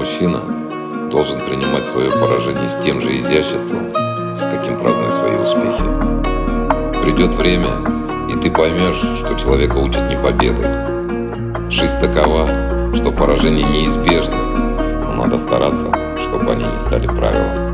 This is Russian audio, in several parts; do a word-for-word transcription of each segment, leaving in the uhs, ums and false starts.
мужчина должен принимать свое поражение с тем же изяществом, с каким празднует свои успехи. Придет время, и ты поймешь, что человека учат не победой. Жизнь такова, что поражение неизбежно, но надо стараться, чтобы они не стали правилом.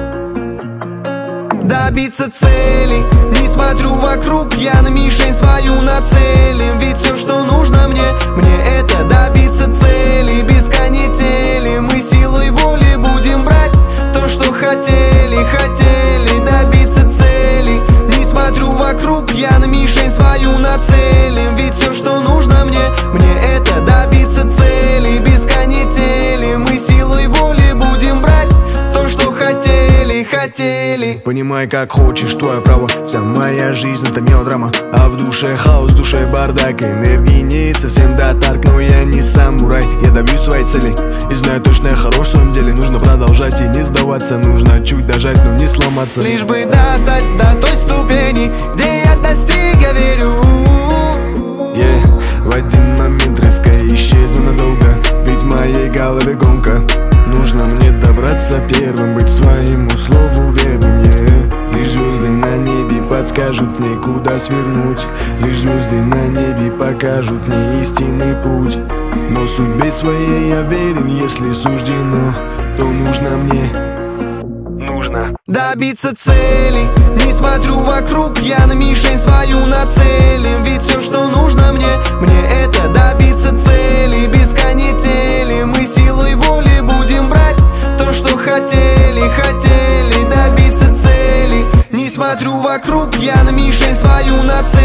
Добиться цели, не смотрю вокруг, я на мишень свою нацелен. Ведь все, что нужно мне, мне это добиться цели. Без канители мы силой воли будем брать то, что хотели, хотели добиться цели. Не смотрю вокруг, я на мишень свою нацелен. Ведь все, что нужно мне, мне это добиться цели. Без канители мы силой воли будем брать то, что хотели, хотели. Понимай, как хочешь, твое право. Вся моя жизнь это мелодрама, а в душе хаос, в душе бардак. Энергии нет совсем до тарк, но я не самурай. Я добьюсь своей цели и знаю точно, я хорош в своем деле. Нужно продолжать и не сдаваться, нужно чуть дожать, но не сломаться. Лишь бы достать до той ступени, где я достиг, я верю. Yeah. В один момент резко исчезну надолго, ведь в моей голове гонка. Нужно мне добраться первым, быть своему слову верным, yeah. Лишь звезды на небе подскажут мне, куда свернуть. Лишь звезды на небе покажут мне истинный путь. Но судьбе своей я верен, если суждено, то нужно мне Нужно добиться цели, не смотрю вокруг, я на мишень свою нацелен. Ведь все, что нужно мне, мне это добиться цели. Без канители мы силой воли будем брать то, что хотели, хотели добиться цели. Не смотрю вокруг, я на мишень свою нацелен.